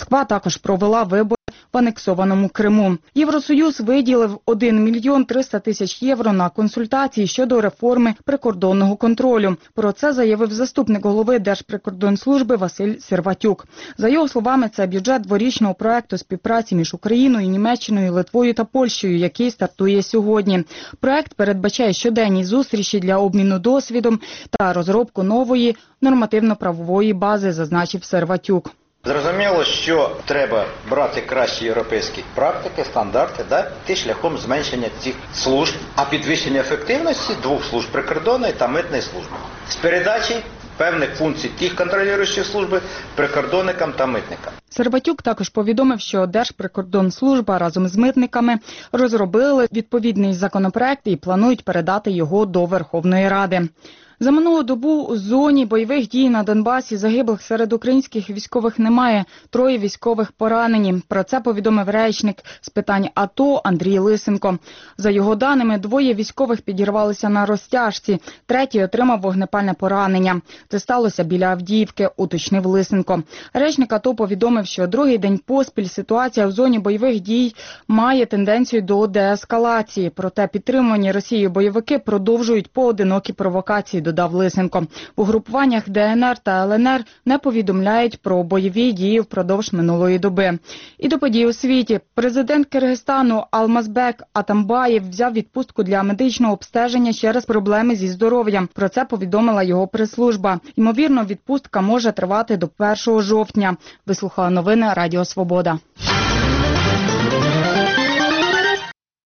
Москва також провела вибори в анексованому Криму. Євросоюз виділив 1 мільйон 300 тисяч євро на консультації щодо реформи прикордонного контролю. Про це заявив заступник голови Держприкордонслужби Василь Серватюк. За його словами, це бюджет дворічного проекту співпраці між Україною, Німеччиною, Литвою та Польщею, який стартує сьогодні. Проект передбачає щоденні зустрічі для обміну досвідом та розробку нової нормативно-правової бази, зазначив Серватюк. Зрозуміло, що треба брати кращі європейські практики, стандарти, йти шляхом зменшення цих служб, а підвищення ефективності двох служб – прикордонної та митної служби. З передачі певних функцій тих контролюючих служби прикордонникам та митникам. Серватюк також повідомив, що Держприкордонслужба разом з митниками розробили відповідний законопроект і планують передати його до Верховної Ради. За минулу добу у зоні бойових дій на Донбасі загиблих серед українських військових немає. 3 військових поранені. Про це повідомив речник з питань АТО Андрій Лисенко. За його даними, 2 військових підірвалися на розтяжці, 3 отримав вогнепальне поранення. Це сталося біля Авдіївки, уточнив Лисенко. Речник АТО повідомив, що другий день поспіль ситуація в зоні бойових дій має тенденцію до деескалації. Проте підтримувані Росією бойовики продовжують поодинокі провокації, додав Лисенко. В угрупуваннях ДНР та ЛНР не повідомляють про бойові дії впродовж минулої доби. І до подій у світі. Президент Киргизстану Алмазбек Атамбаєв взяв відпустку для медичного обстеження через проблеми зі здоров'ям. Про це повідомила його прес-служба. Ймовірно, відпустка може тривати до 1 жовтня. Вислухала новини Радіо Свобода.